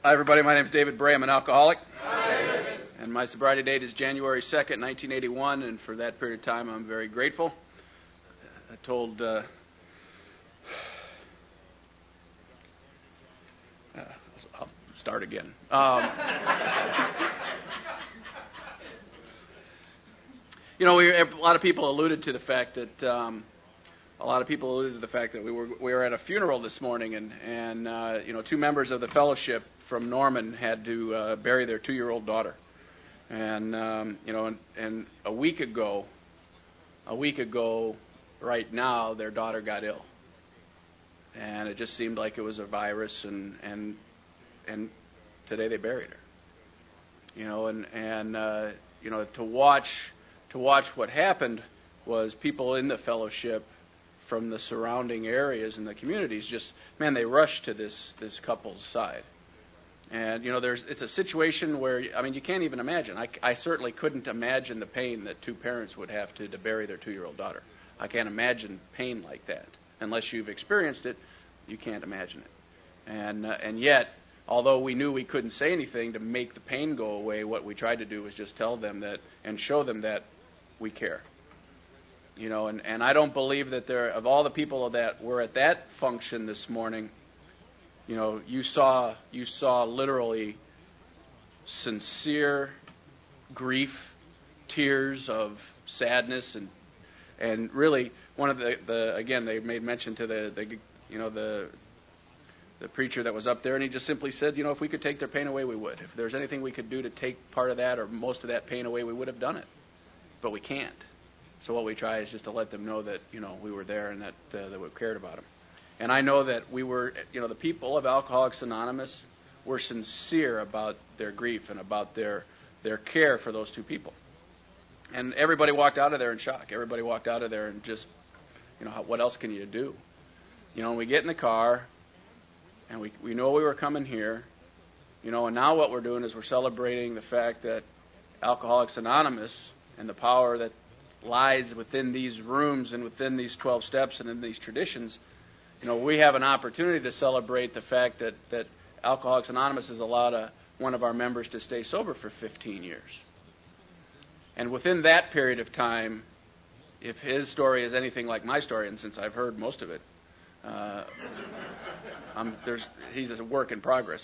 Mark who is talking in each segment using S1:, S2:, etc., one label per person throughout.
S1: Hi, everybody. My name is David Bray. I'm an alcoholic. Hi. And my sobriety date is January 2nd, 1981, and for that period of time, I'm very grateful. I told... I'll start again. A lot of people alluded to the fact that we were at a funeral this morning, and two members of the fellowship from Norman had to bury their 2-year-old daughter, and a week ago, right now, their daughter got ill, and it just seemed like it was a virus, and today they buried her, to watch what happened was people in the fellowship from the surrounding areas and the communities they rushed to this couple's side. And, it's a situation where, you can't even imagine. I certainly couldn't imagine the pain that two parents would have to bury their 2-year-old daughter. I can't imagine pain like that. Unless you've experienced it, you can't imagine it. And yet, although we knew we couldn't say anything to make the pain go away, what we tried to do was just tell them that and show them that we care. And I don't believe that of all the people that were at that function this morning, you saw literally sincere grief, tears of sadness, and really one of the again, they made mention to the preacher that was up there, and he just simply said, if we could take their pain away, we would. If there's anything we could do to take part of that or most of that pain away, we would have done it. But we can't. So what we try is just to let them know that, we were there and that we cared about them. And I know that we were, the people of Alcoholics Anonymous were sincere about their grief and about their care for those two people. And everybody walked out of there in shock. Everybody walked out of there and just, what else can you do? And we get in the car, and we know we were coming here, and now what we're doing is we're celebrating the fact that Alcoholics Anonymous and the power that lies within these rooms and within these 12 steps and in these traditions, we have an opportunity to celebrate the fact that Alcoholics Anonymous has allowed one of our members to stay sober for 15 years. And within that period of time, if his story is anything like my story, and since I've heard most of it, he's a work in progress.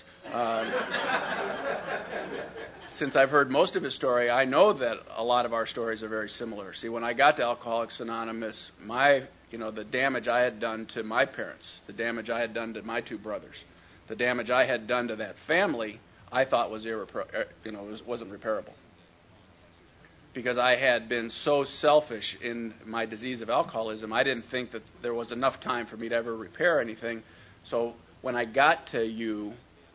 S1: Since I've heard most of his story, I know that a lot of our stories are very similar. See, when I got to Alcoholics Anonymous, the damage I had done to my parents, the damage I had done to my 2 brothers, the damage I had done to that family, I thought was wasn't repairable. Because I had been so selfish in my disease of alcoholism, I didn't think that there was enough time for me to ever repair anything. So when I got to you,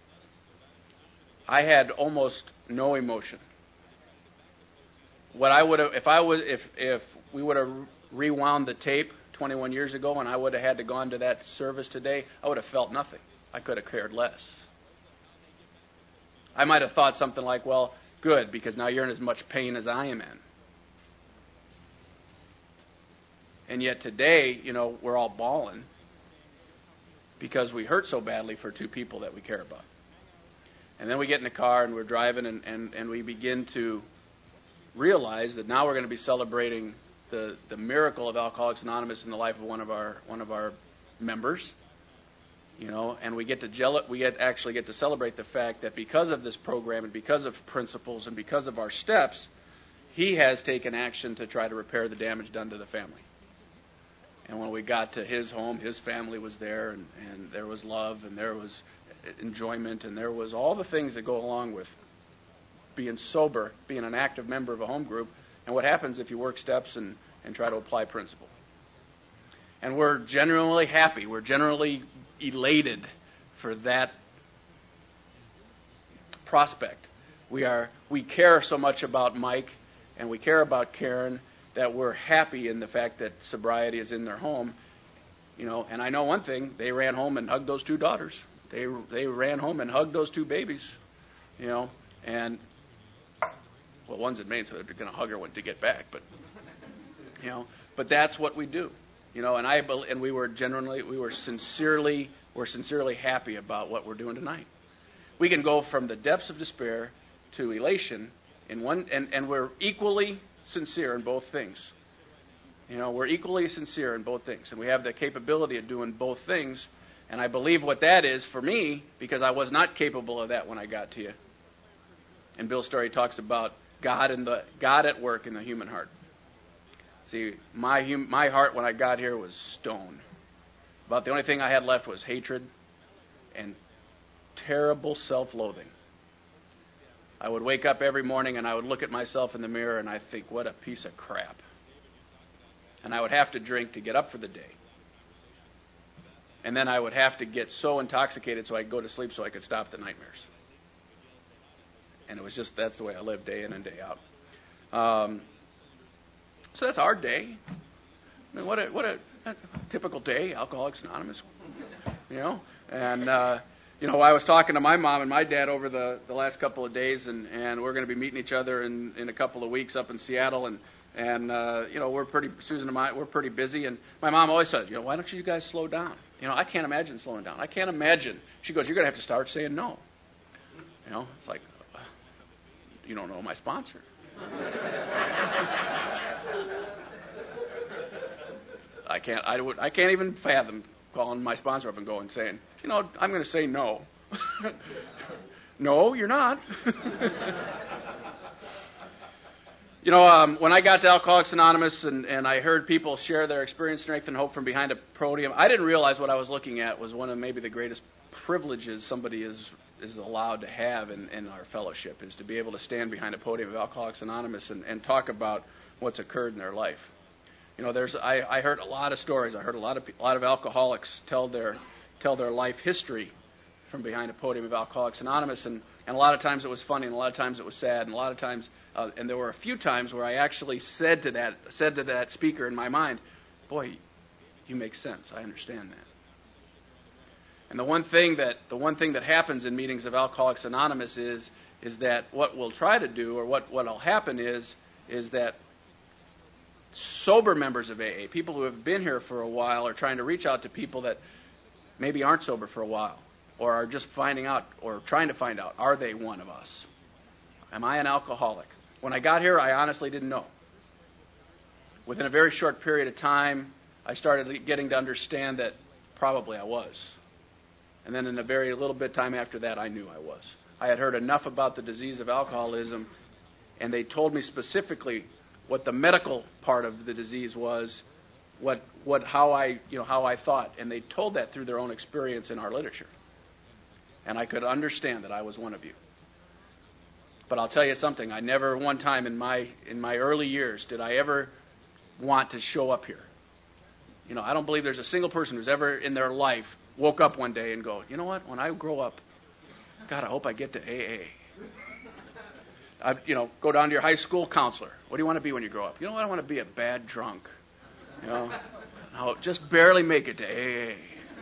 S1: I had almost no emotion. What I would have, if we would have rewound the tape 21 years ago and I would have had to gone to that service today, I would have felt nothing. I could have cared less. I might have thought something like, well, good, because now you're in as much pain as I am in. And yet today, we're all bawling because we hurt so badly for 2 people that we care about. And then we get in the car and we're driving and we begin to realize that now we're going to be celebrating the miracle of Alcoholics Anonymous in the life of one of our members. And we actually get to celebrate the fact that because of this program and because of principles and because of our steps, he has taken action to try to repair the damage done to the family. And when we got to his home, his family was there, and there was love, and there was enjoyment, and there was all the things that go along with being sober, being an active member of a home group, and what happens if you work steps and try to apply principle. And we're genuinely happy. We're generally elated for that prospect. We care so much about Mike and we care about Karen that we're happy in the fact that sobriety is in their home. And I know one thing, they ran home and hugged those 2 daughters. They ran home and hugged those 2 babies. And well, one's in Maine, so they're going to hug her when to get back, but that's what we do. And we're sincerely happy about what we're doing tonight. We can go from the depths of despair to elation in one, and we're equally sincere in both things. We're equally sincere in both things, and we have the capability of doing both things. And I believe what that is for me, because I was not capable of that when I got to you. And Bill's story talks about God at work in the human heart. See, my heart when I got here was stone. About the only thing I had left was hatred and terrible self-loathing. I would wake up every morning and I would look at myself in the mirror and I think, what a piece of crap. And I would have to drink to get up for the day. And then I would have to get so intoxicated so I could go to sleep so I could stop the nightmares. And it was just, that's the way I lived day in and day out. So that's our day. I mean, what a typical day, Alcoholics Anonymous. And I was talking to my mom and my dad over the last couple of days, and we're going to be meeting each other in a couple of weeks up in Seattle, and Susan and I, we're pretty busy, and my mom always said, why don't you guys slow down? I can't imagine slowing down. I can't imagine. She goes, you're going to have to start saying no. It's like, you don't know my sponsor. I can't even fathom calling my sponsor up and going saying, I'm going to say no. No, you're not. When I got to Alcoholics Anonymous and I heard people share their experience, strength, and hope from behind a podium, I didn't realize what I was looking at was one of maybe the greatest privileges somebody is allowed to have in our fellowship, is to be able to stand behind a podium of Alcoholics Anonymous and talk about what's occurred in their life. I heard a lot of stories. I heard a lot of alcoholics tell their life history from behind a podium of Alcoholics Anonymous, and a lot of times it was funny, and a lot of times it was sad, and a lot of times, and there were a few times where I actually said to that speaker in my mind, "Boy, you make sense. I understand that." And the one thing that happens in meetings of Alcoholics Anonymous is that what we'll try to do, or what'll happen is that sober members of AA, people who have been here for a while, are trying to reach out to people that maybe aren't sober for a while, or are just finding out, or trying to find out, are they one of us? Am I an alcoholic? When I got here, I honestly didn't know. Within a very short period of time, I started getting to understand that probably I was. And then in a very little bit time after that, I knew I was. I had heard enough about the disease of alcoholism, and they told me specifically what the medical part of the disease was, how I thought, and they told that through their own experience in our literature. And I could understand that I was one of you. But I'll tell you something, I never one time in my early years did I ever want to show up here. I don't believe there's a single person who's ever in their life woke up one day and go, you know what, when I grow up, God, I hope I get to AA. Go down to your high school counselor. What do you want to be when you grow up? You know what, I want to be a bad drunk. I'll just barely make it to AA.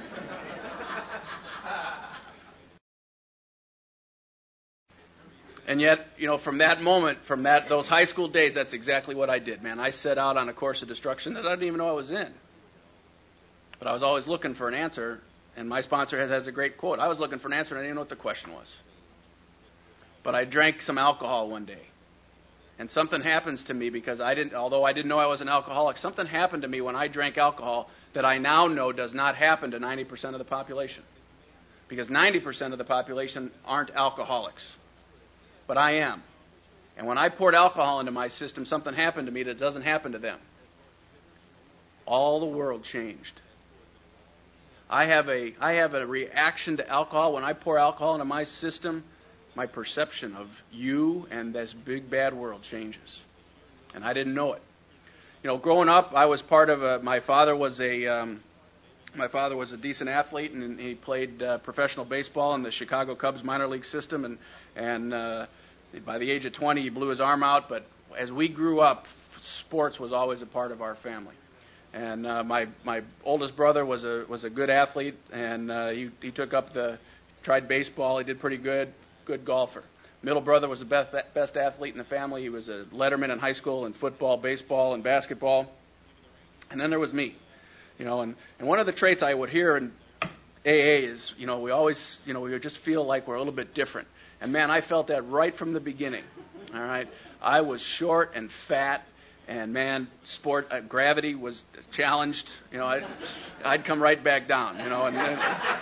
S1: And yet, from that moment, those high school days, that's exactly what I did, man. I set out on a course of destruction that I didn't even know I was in. But I was always looking for an answer, and my sponsor has a great quote. I was looking for an answer, and I didn't know what the question was. But I drank some alcohol one day. And something happens to me because although I didn't know I was an alcoholic, something happened to me when I drank alcohol that I now know does not happen to 90% of the population. Because 90% of the population aren't alcoholics. But I am. And when I poured alcohol into my system, something happened to me that doesn't happen to them. All the world changed. I have a reaction to alcohol. When I pour alcohol into my system, my perception of you and this big bad world changes. And I didn't know it. Growing up, I was part of my father was a decent athlete, and he played professional baseball in the Chicago Cubs minor league system, and by the age of 20, he blew his arm out. But as we grew up, sports was always a part of our family. And my oldest brother was a good athlete, and he tried baseball. He did pretty good golfer. Middle brother was the best athlete in the family. He was a letterman in high school in football, baseball, and basketball. And then there was me. And one of the traits I would hear AA is, we always, we just feel like we're a little bit different. And man, I felt that right from the beginning. All right. I was short and fat, and man, gravity was challenged. I'd come right back down. And then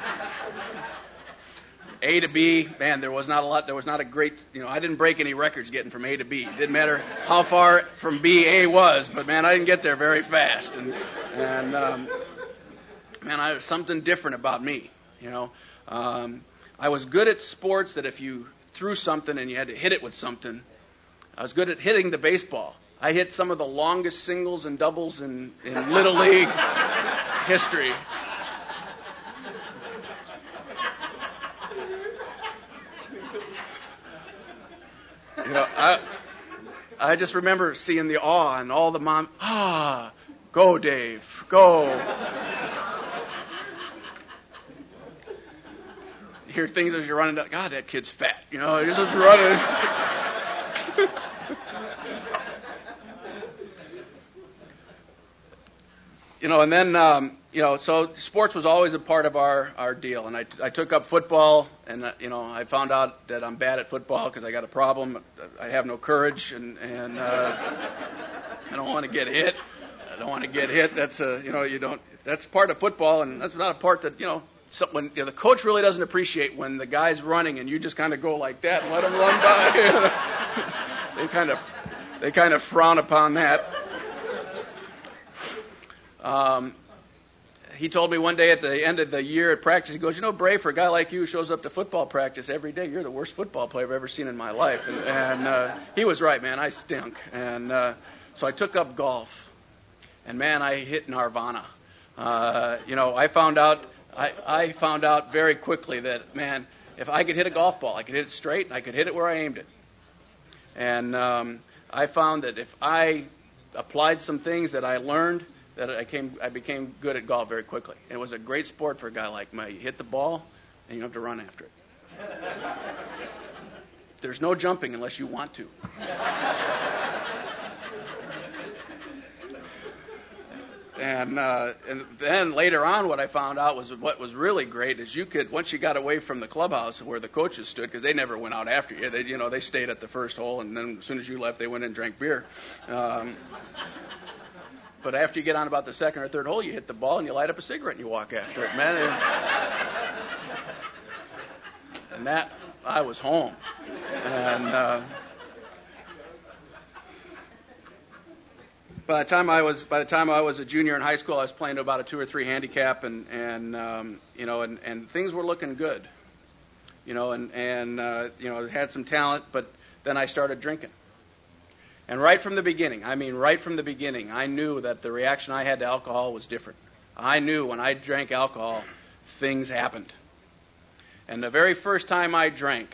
S1: A to B, man, there was not a lot. There was not a great. I didn't break any records getting from A to B. It didn't matter how far from B A was, but man, I didn't get there very fast. And man, I was something different about me. I was good at sports that if you threw something and you had to hit it with something. I was good at hitting the baseball. I hit some of the longest singles and doubles in Little League history. I just remember seeing the awe and all the mom. Go Dave, go. You hear things as you're running down. God, that kid's fat. He's just running. And then, so sports was always a part of our deal. And I took up football, and, I found out that I'm bad at football because I got a problem. I have no courage, and I don't want to get hit. That's, that's part of football, and that's not a part that, when the coach really doesn't appreciate when the guy's running and you just kind of go like that and let him run by. They kind of frown upon that. He told me one day at the end of the year at practice, he goes, Bray, for a guy like you who shows up to football practice every day, you're the worst football player I've ever seen in my life. And he was right, man. I stink. And so I took up golf. And, man, I hit Nirvana. I found out very quickly that, man, if I could hit a golf ball, I could hit it straight, and I could hit it where I aimed it. And I found that if I applied some things that I learned, that I became good at golf very quickly. And it was a great sport for a guy like me. You hit the ball, and you don't have to run after it. There's no jumping unless you want to. And then later on, what I found out was what was really great is you could, once you got away from the clubhouse where the coaches stood, because they never went out after you. They stayed at the first hole, and then as soon as you left, they went in and drank beer. But after you get on about the second or third hole, you hit the ball and you light up a cigarette and you walk after it, man. And that, I was home. And by the time I was a junior in high school, I was playing to about a 2 or 3 handicap, and things were looking good, had some talent, but then I started drinking. And right from the beginning, I knew that the reaction I had to alcohol was different. I knew when I drank alcohol, things happened. And the very first time I drank,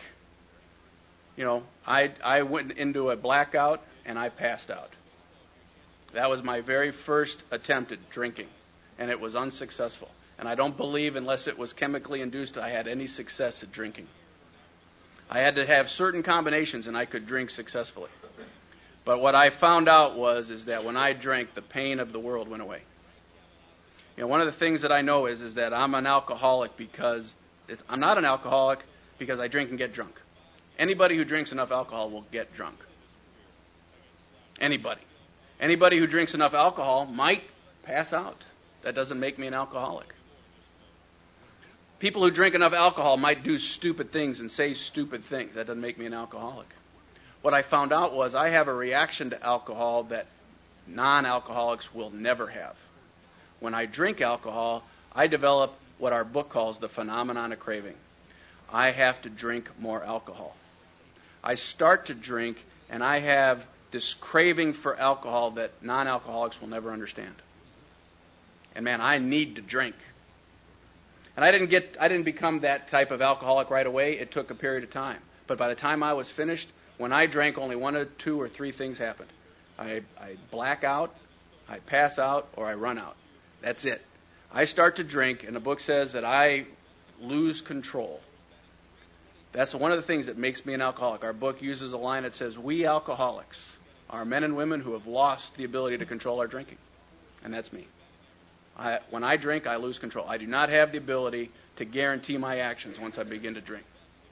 S1: I went into a blackout and I passed out. That was my very first attempt at drinking, and it was unsuccessful. And I don't believe, unless it was chemically induced, I had any success at drinking. I had to have certain combinations, and I could drink successfully. But what I found out is that when I drank, the pain of the world went away. One of the things that I know is that I'm an alcoholic because I'm not an alcoholic because I drink and get drunk. Anybody who drinks enough alcohol will get drunk. Anybody. Anybody who drinks enough alcohol might pass out. That doesn't make me an alcoholic. People who drink enough alcohol might do stupid things and say stupid things. That doesn't make me an alcoholic. What I found out was I have a reaction to alcohol that non-alcoholics will never have. When I drink alcohol, I develop what our book calls the phenomenon of craving. I have to drink more alcohol. I start to drink, and I have this craving for alcohol that non-alcoholics will never understand. And man, I need to drink. And I didn't become that type of alcoholic right away. It took a period of time. But by the time I was finished, when I drank, only 1 or 2 or 3 things happened. I black out, I pass out, or I run out. That's it. I start to drink, and the book says that I lose control. That's one of the things that makes me an alcoholic. Our book uses a line that says, we alcoholics are men and women who have lost the ability to control our drinking. And that's me. When I drink, I lose control. I do not have the ability to guarantee my actions once I begin to drink.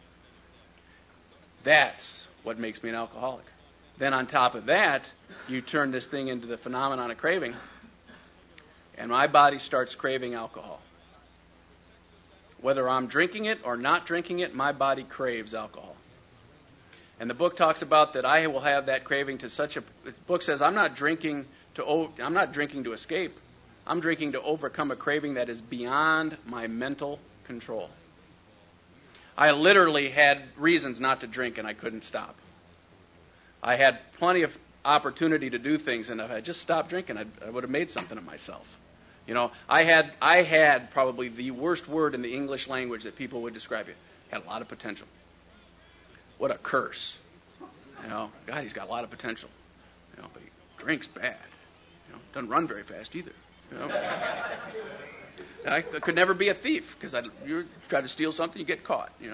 S1: That's what makes me an alcoholic. Then on top of that, you turn this thing into the phenomenon of craving, and my body starts craving alcohol. Whether I'm drinking it or not drinking it, my body craves alcohol. And the book talks about that I will have that craving to such a... The book says I'm not drinking to escape. I'm drinking to overcome a craving that is beyond my mental control. I literally had reasons not to drink, and I couldn't stop. I had plenty of opportunity to do things, and if I just stopped drinking, I would have made something of myself. You know, I had probably the worst word in the English language that people would describe it. Had a lot of potential. What a curse. You know, God, he's got a lot of potential. You know, but he drinks bad. You know, doesn't run very fast either. You know, I could never be a thief because you try to steal something, you get caught. You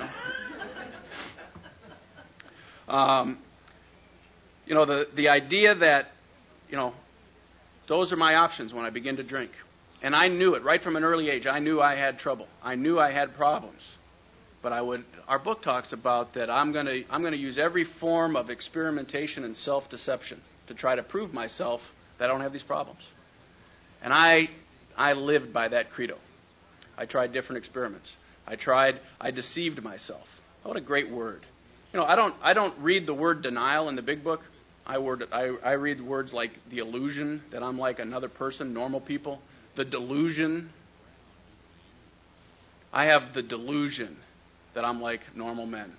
S1: know, the idea that, you know, those are my options when I begin to drink, and I knew it right from an early age. I knew I had trouble. I knew I had problems, but our book talks about that I'm going to use every form of experimentation and self-deception to try to prove myself that I don't have these problems. And I lived by that credo. I tried different experiments. I deceived myself. What a great word. You know, I don't read the word denial in the big book. I read words like the illusion that I'm like another person, normal people. The delusion. I have the delusion that I'm like normal men.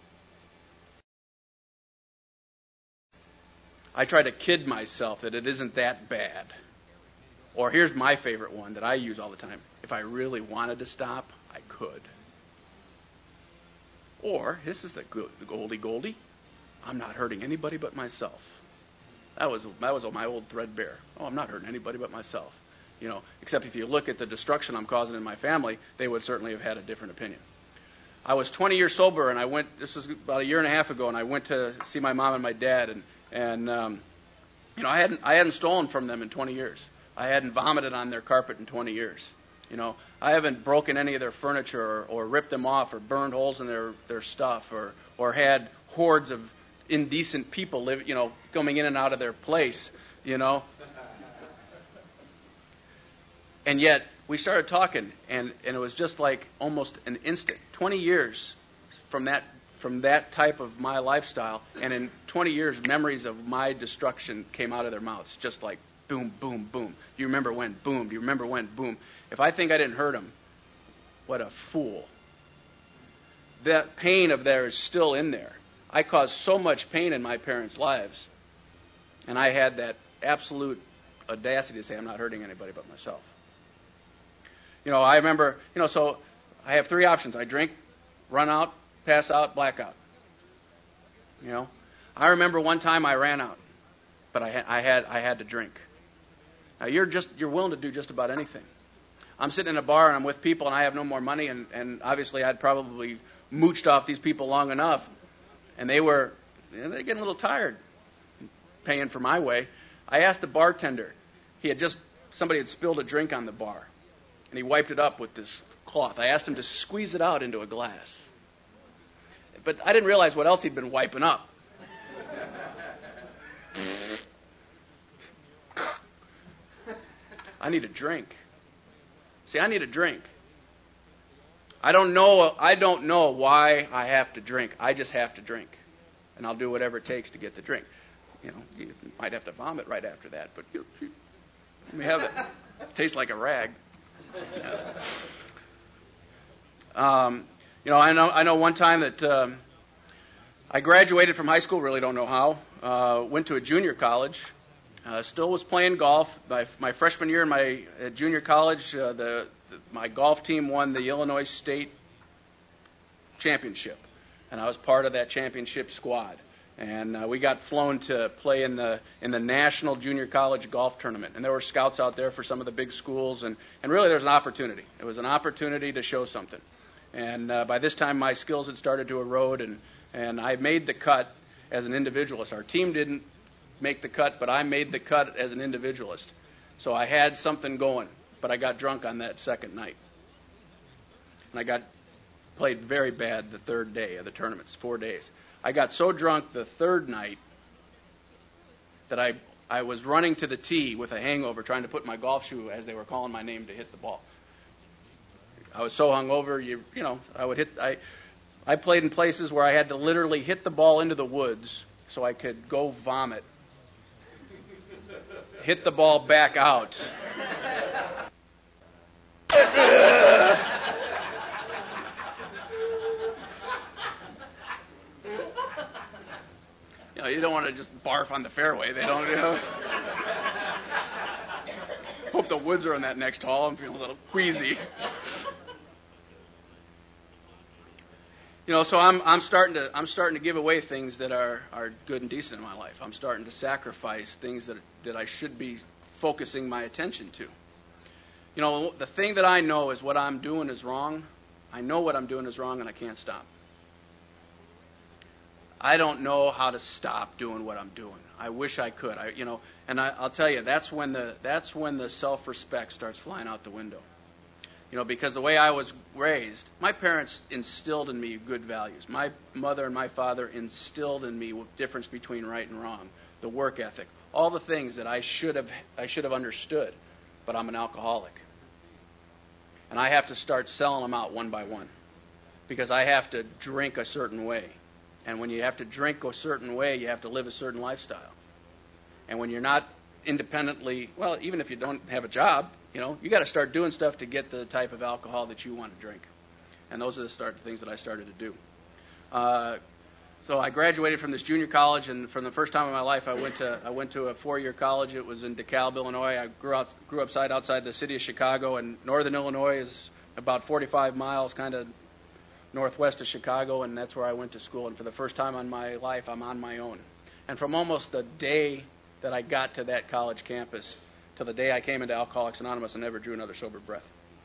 S1: I try to kid myself that it isn't that bad. Or here's my favorite one that I use all the time. If I really wanted to stop, I could. Or, this is the goldie. I'm not hurting anybody but myself. That was my old threadbare. Oh, I'm not hurting anybody but myself. You know, except if you look at the destruction I'm causing in my family, they would certainly have had a different opinion. I was 20 years sober, and this was about a year and a half ago, and I went to see my mom and my dad, and you know, I hadn't stolen from them in 20 years. I hadn't vomited on their carpet in 20 years. You know, I haven't broken any of their furniture or ripped them off or burned holes in their stuff or had hordes of indecent people coming in and out of their place, you know. And yet we started talking, and it was just like almost an instant. 20 years from that type of my lifestyle, and in 20 years, memories of my destruction came out of their mouths, just like boom, boom, boom. Do you remember when? Boom. Do you remember when? Boom. If I think I didn't hurt them, what a fool. That pain of theirs is still in there. I caused so much pain in my parents' lives, and I had that absolute audacity to say I'm not hurting anybody but myself. You know, I remember, so I have three options. I drink, run out, pass out, blackout. You know, I remember one time I ran out, but I had to drink. Now you're willing to do just about anything. I'm sitting in a bar and I'm with people and I have no more money, and obviously I'd probably mooched off these people long enough, and they're getting a little tired paying for my way. I asked the bartender. Somebody had spilled a drink on the bar, and he wiped it up with this cloth. I asked him to squeeze it out into a glass. But I didn't realize what else he'd been wiping up. I need a drink. See, I need a drink. I don't know why I have to drink. I just have to drink. And I'll do whatever it takes to get the drink. You know, you might have to vomit right after that, but let me have it. Tastes like a rag. I know one time that I graduated from high school, really don't know how, went to a junior college, still was playing golf. My freshman year in my junior college, my golf team won the Illinois State Championship, and I was part of that championship squad. And we got flown to play in the National Junior College Golf Tournament. And there were scouts out there for some of the big schools. And really there was an opportunity. It was an opportunity to show something. And by this time my skills had started to erode. And I made the cut as an individualist. Our team didn't make the cut, but I made the cut as an individualist. So I had something going. but I got drunk on that second night. And I played very bad the third day of the tournaments, 4 days. I got so drunk the third night that I was running to the tee with a hangover trying to put my golf shoe as they were calling my name to hit the ball. I was so hungover, I played in places where I had to literally hit the ball into the woods so I could go vomit. Hit the ball back out. You don't want to just barf on the fairway. They don't, Hope the woods are in that next hole. I'm feeling a little queasy. So I'm starting to give away things that are good and decent in my life. I'm starting to sacrifice things that I should be focusing my attention to. The thing that I know is what I'm doing is wrong. I know what I'm doing is wrong, and I can't stop. I don't know how to stop doing what I'm doing. I wish I could. I'll tell you, that's when the self-respect starts flying out the window. Because the way I was raised, my parents instilled in me good values. My mother and my father instilled in me the difference between right and wrong, the work ethic, all the things that I should have understood, but I'm an alcoholic. And I have to start selling them out one by one because I have to drink a certain way. And when you have to drink a certain way, you have to live a certain lifestyle. And when you're not independently, well, even if you don't have a job, you got to start doing stuff to get the type of alcohol that you want to drink. And those are the things that I started to do. So I graduated from this junior college, and for the first time in my life, I went to a 4-year college. It was in DeKalb, Illinois. I grew up outside the city of Chicago, and northern Illinois is about 45 miles, kind of northwest of Chicago, and that's where I went to school. And for the first time in my life, I'm on my own. And from almost the day that I got to that college campus to the day I came into Alcoholics Anonymous, I never drew another sober breath.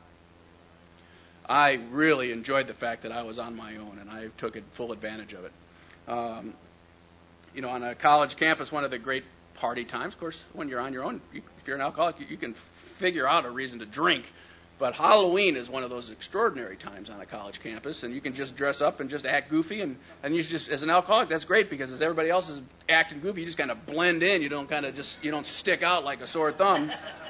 S1: I really enjoyed the fact that I was on my own, and I took full advantage of it. On a college campus, one of the great party times, of course, when you're on your own, if you're an alcoholic, you can figure out a reason to drink. But Halloween is one of those extraordinary times on a college campus, and you can just dress up and just act goofy, and you just, as an alcoholic, that's great because as everybody else is acting goofy, you just kind of blend in. You don't stick out like a sore thumb.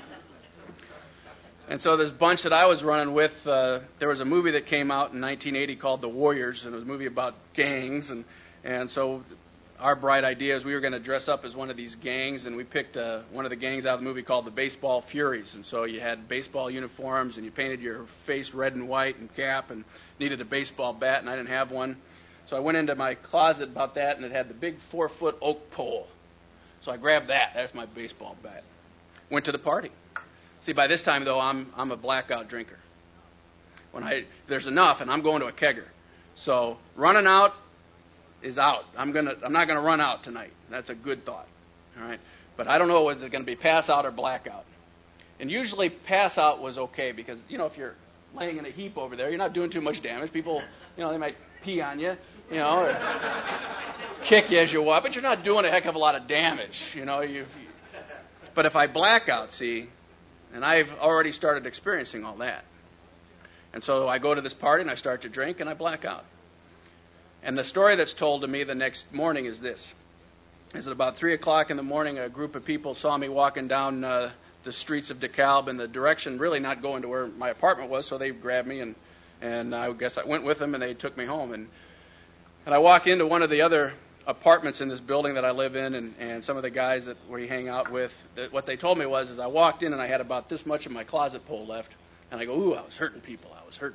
S1: And so this bunch that I was running with, there was a movie that came out in 1980 called The Warriors, and it was a movie about gangs, and so our bright idea is we were going to dress up as one of these gangs, and we picked one of the gangs out of the movie called the Baseball Furies. And so you had baseball uniforms, and you painted your face red and white and cap, and needed a baseball bat, and I didn't have one. So I went into my closet about that, and it had the big 4-foot oak pole. So I grabbed that. That's my baseball bat. Went to the party. See, by this time, though, I'm a blackout drinker. There's enough, and I'm going to a kegger. So running out is out. I'm not gonna run out tonight. That's a good thought. All right. But I don't know, is it going to be pass out or blackout? And usually pass out was okay because, if you're laying in a heap over there, you're not doing too much damage. People, they might pee on you, or kick you as you walk, but you're not doing a heck of a lot of damage, But if I black out, see, and I've already started experiencing all that. And so I go to this party and I start to drink and I black out. And the story that's told to me the next morning is this. Is at about 3 o'clock in the morning, a group of people saw me walking down the streets of DeKalb in the direction, really not going to where my apartment was, so they grabbed me, and I guess I went with them, and they took me home. And I walk into one of the other apartments in this building that I live in, and some of the guys that we hang out with, what they told me was I walked in, and I had about this much of my closet pole left, and I go, ooh, I was hurting people.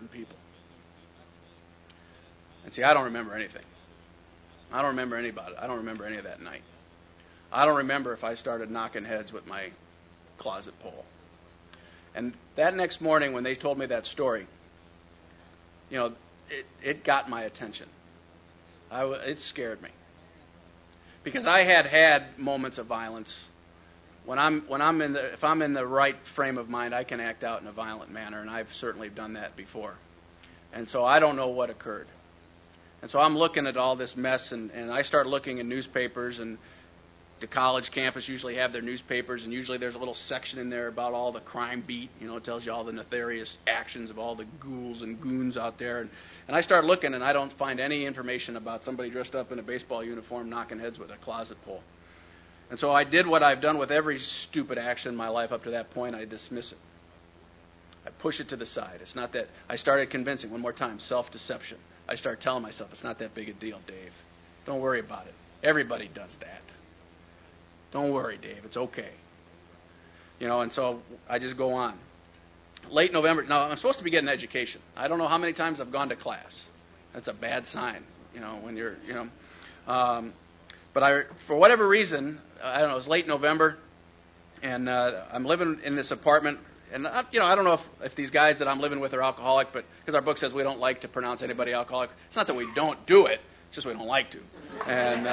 S1: And see, I don't remember anything. I don't remember anybody. I don't remember any of that night. I don't remember if I started knocking heads with my closet pole. And that next morning when they told me that story, it got my attention. It scared me. Because I had moments of violence. If I'm in the right frame of mind, I can act out in a violent manner, and I've certainly done that before. And so I don't know what occurred. And so I'm looking at all this mess, and I start looking in newspapers, and the college campus usually have their newspapers, and usually there's a little section in there about all the crime beat. It tells you all the nefarious actions of all the ghouls and goons out there. And I start looking, and I don't find any information about somebody dressed up in a baseball uniform knocking heads with a closet pole. And so I did what I've done with every stupid action in my life up to that point. I dismiss it. I push it to the side. It's not that. I started convincing, one more time, self-deception. I start telling myself, it's not that big a deal, Dave. Don't worry about it. Everybody does that. Don't worry, Dave. It's okay. And so I just go on. Late November. Now, I'm supposed to be getting education. I don't know how many times I've gone to class. That's a bad sign, when you're, But for whatever reason, I don't know, it was late November, and I'm living in this apartment. And, I don't know if these guys that I'm living with are alcoholic, but because our book says we don't like to pronounce anybody alcoholic. It's not that we don't do it. It's just we don't like to. And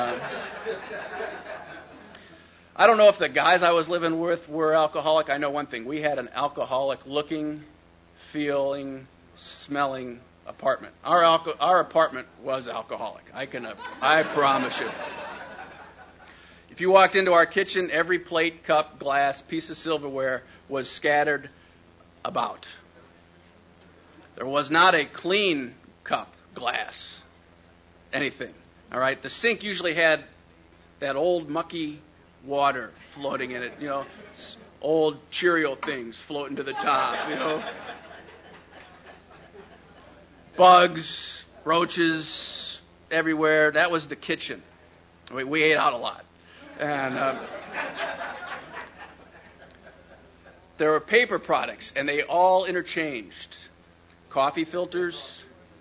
S1: I don't know if the guys I was living with were alcoholic. I know one thing. We had an alcoholic-looking, feeling, smelling apartment. Our apartment was alcoholic. I promise you. If you walked into our kitchen, every plate, cup, glass, piece of silverware was scattered about. There was not a clean cup, glass, anything. All right? The sink usually had that old mucky water floating in it, old Cheerio things floating to the top, Bugs, roaches everywhere. That was the kitchen. We ate out a lot. And there were paper products, and they all interchanged. Coffee filters,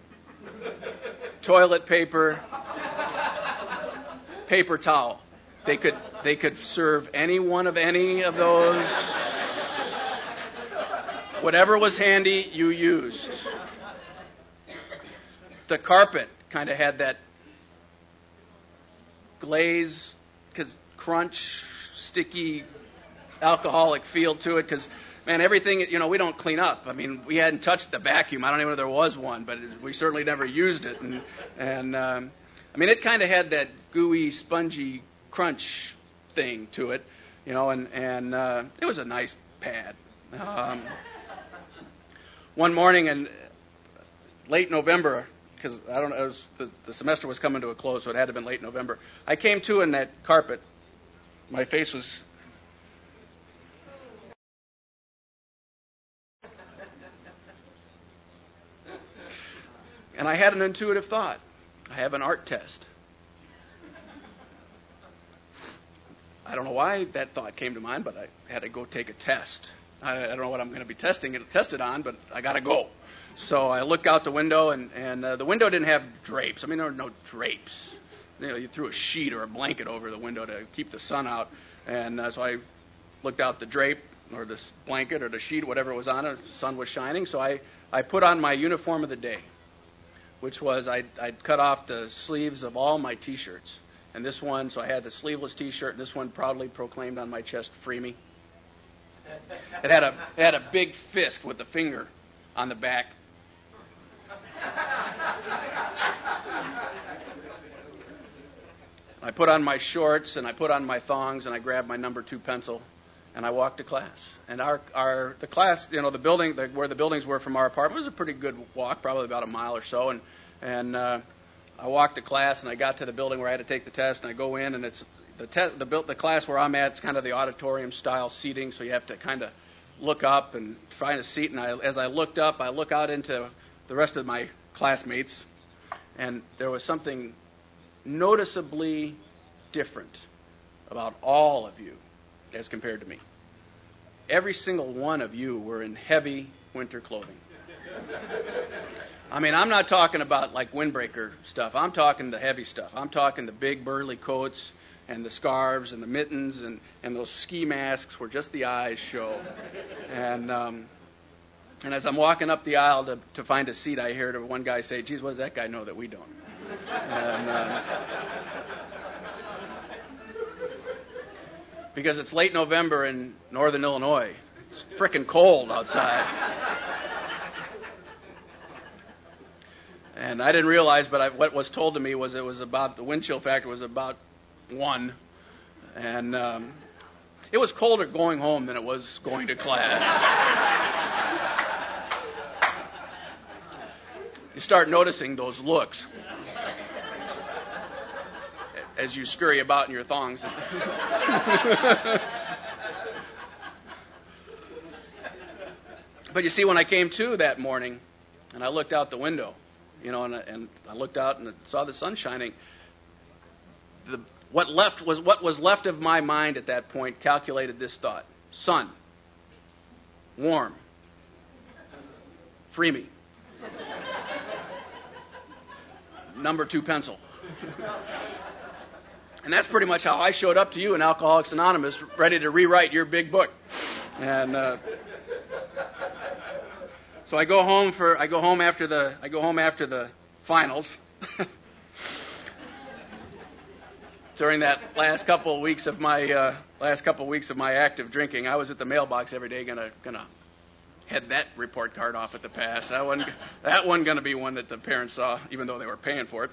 S1: toilet paper, paper towel. They could serve any one of any of those. Whatever was handy, you used. The carpet kind of had that glaze, crunch, sticky, alcoholic feel to it. Because, man, everything, we don't clean up. I mean, we hadn't touched the vacuum. I don't even know if there was one, but we certainly never used it. And it kind of had that gooey, spongy crunch thing to it, and it was a nice pad. One morning in late November, because I don't know, the semester was coming to a close, so it had to have been late November. I came to in that carpet. My face was and I had an intuitive thought. I have an art test. I don't know why that thought came to mind, but I had to go take a test. I don't know what I'm going to be tested on, but I got to go. So I looked out the window, and the window didn't have drapes. There were no drapes. You threw a sheet or a blanket over the window to keep the sun out. And so I looked out the drape or the blanket or the sheet, whatever was on it. The sun was shining. So I put on my uniform of the day, which was I'd cut off the sleeves of all my T-shirts. And this one, so I had the sleeveless T-shirt, and this one proudly proclaimed on my chest, "Free me." It had a big fist with the finger on the back. I put on my shorts, and I put on my thongs, and I grabbed my number 2 pencil, and I walked to class. And the class, the building, where the buildings were from our apartment, was a pretty good walk, probably about a mile or so. And I walked to class, and I got to the building where I had to take the test, and I go in, and it's the class where I'm at. It's kind of the auditorium style seating, so you have to kind of look up and find a seat. And as I looked up, I look out into the rest of my classmates, and there was something noticeably different about all of you as compared to me. Every single one of you were in heavy winter clothing. I'm not talking about like windbreaker stuff. I'm talking the heavy stuff. I'm talking the big burly coats and the scarves and the mittens and those ski masks where just the eyes show. And as I'm walking up the aisle to find a seat, I heard one guy say, "Geez, what does that guy know that we don't?" And because it's late November in northern Illinois. It's frickin' cold outside. And I didn't realize, but what was told to me was it was about, the wind chill factor was about 1. And it was colder going home than it was going to class. You start noticing those looks as you scurry about in your thongs. But you see, when I came to that morning and I looked out the window, and I looked out and saw the sun shining, what was left of my mind at that point calculated this thought: sun, warm, free me. Number 2 pencil. And that's pretty much how I showed up to you in Alcoholics Anonymous, ready to rewrite your big book. And so I go home after the finals. During that last couple of weeks of my active drinking, I was at the mailbox every day, gonna head that report card off at the pass. That wasn't gonna be one that the parents saw, even though they were paying for it.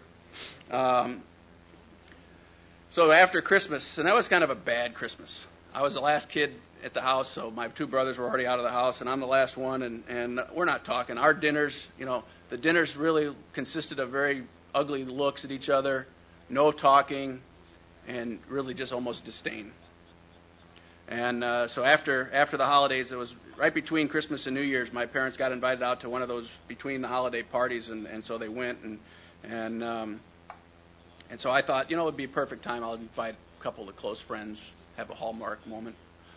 S1: So after Christmas, and that was kind of a bad Christmas. I was the last kid at the house, so my 2 brothers were already out of the house, and I'm the last one, and we're not talking. Our dinners, the dinners really consisted of very ugly looks at each other, no talking, and really just almost disdain. And so after the holidays, it was right between Christmas and New Year's, my parents got invited out to one of those between the holiday parties, and so they went, and so I thought, it would be a perfect time. I'll invite a couple of close friends, have a Hallmark moment.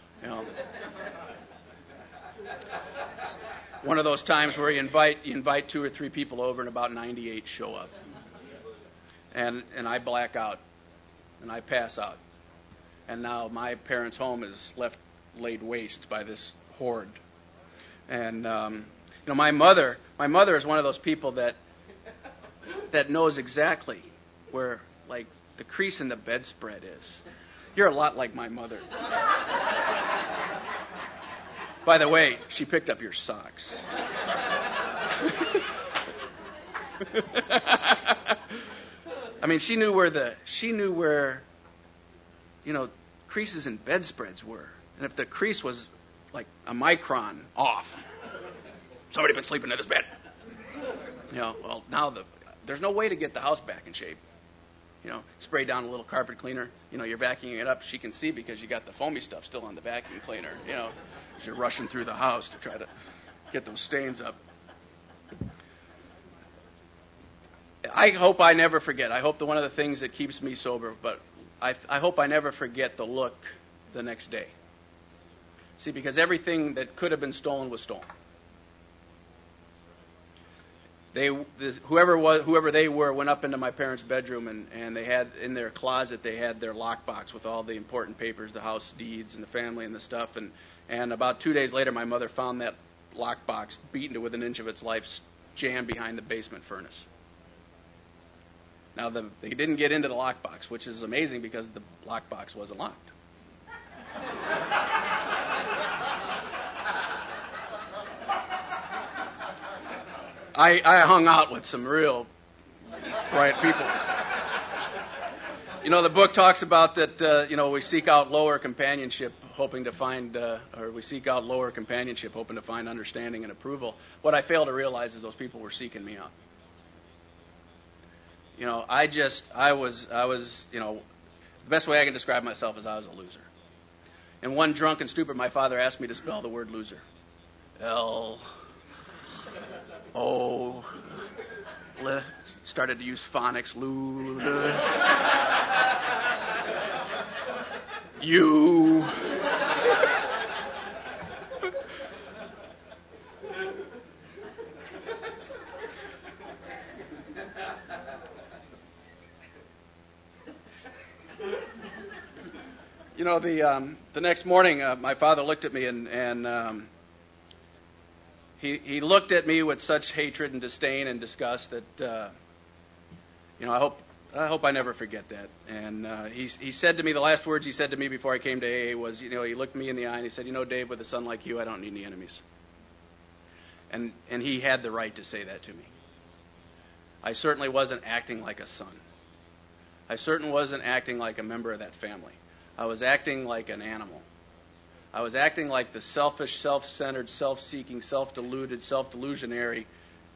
S1: One of those times where you invite 2 or 3 people over, and about 98 show up. And I black out, and I pass out. And now my parents' home is laid waste by this horde. And my mother is one of those people that knows exactly where, like, the crease in the bedspread is. You're a lot like my mother. By the way, she picked up your socks. I mean, she knew where creases in bedspreads were. And if the crease was like a micron off, somebody been sleeping in this bed. Well, now there's no way to get the house back in shape. Spray down a little carpet cleaner. You're vacuuming it up. She can see because you got the foamy stuff still on the vacuum cleaner. As you're rushing through the house to try to get those stains up. I hope I never forget. I hope that one of the things that keeps me sober, but I hope I never forget the look the next day. See, because everything that could have been stolen was stolen. Whoever they were went up into my parents' bedroom, and they had in their closet, they had their lockbox with all the important papers, the house deeds and the family and the stuff. And about 2 days later, my mother found that lockbox beaten to within an inch of its life, jammed behind the basement furnace. Now, they didn't get into the lockbox, which is amazing because the lockbox wasn't locked. I hung out with some real bright people. The book talks about that, we seek out lower companionship hoping to find understanding and approval. What I fail to realize is those people were seeking me out. The best way I can describe myself is I was a loser. And one drunken stupid, my father asked me to spell the word loser. L-O. Started to use phonics. Loser. You. The next morning, my father looked at me and he looked at me with such hatred and disdain and disgust that I hope I never forget that. And he said to me, the last words he said to me before I came to AA was, he looked me in the eye and he said, Dave, with a son like you, I don't need any enemies. And he had the right to say that to me. I certainly wasn't acting like a son. I certainly wasn't acting like a member of that family. I was acting like an animal. I was acting like the selfish, self-centered, self-seeking, self-deluded, self-delusionary